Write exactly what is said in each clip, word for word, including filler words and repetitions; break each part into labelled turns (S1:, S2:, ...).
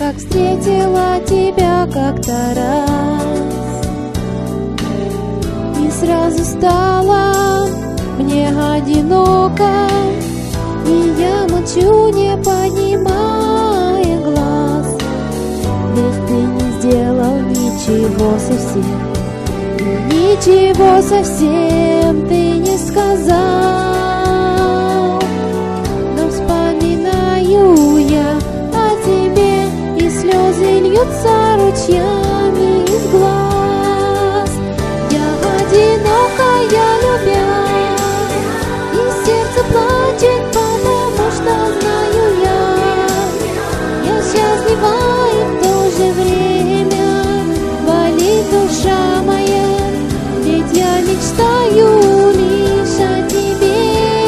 S1: как встретила тебя как-то раз. И сразу стало мне одиноко, и я молчу, не поднимая глаз. Ведь ты не сделал ничего совсем, и ничего совсем ты не сказал. Но вспоминаю я о тебе, и слезы льются ручьями из глаз. Я одинокая, любя, и сердце плачет, потому что знаю я, я счастлива, и в то же время болит душа моя, ведь я мечтаю лишь о тебе.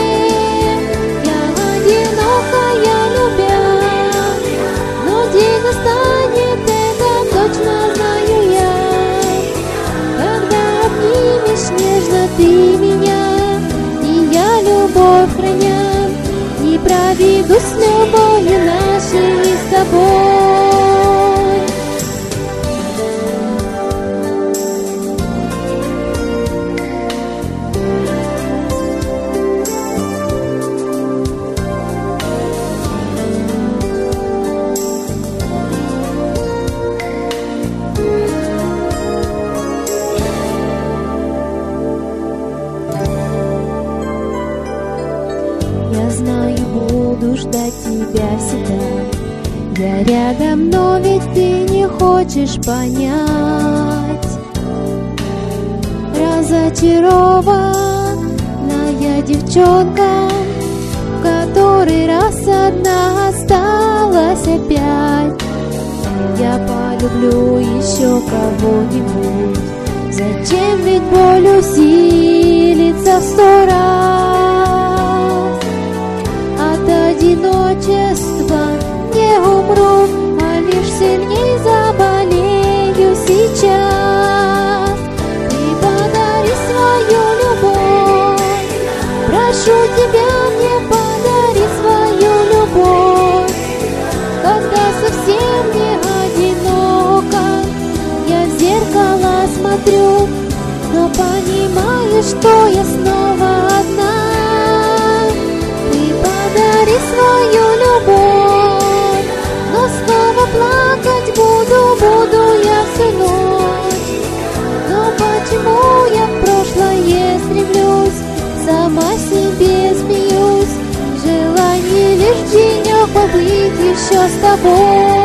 S1: Я одинокая, любя, но день настанет, это точно знаю я, когда обнимешь нежно ты меня, и я любовь храня, не проведу с любовью нашей с тобой. Я знаю, буду ждать тебя всегда. Я рядом, но ведь ты не хочешь понять. Разочарованная девчонка, в который раз одна осталась опять. Я полюблю еще кого-нибудь. Зачем, ведь боль усилится в сто раз. От одиночества не умру, а лишь сильней заболею сейчас. Ты подари свою любовь, прошу тебя, мне подари свою любовь. Когда совсем не одиноко, я в зеркало смотрю, но понимаю, что я снова одна. Подари свою любовь, но снова плакать буду, буду я всю ночь. Но почему я в прошлое стремлюсь, сама себе смеюсь, в желании лишь денек побыть еще с тобой.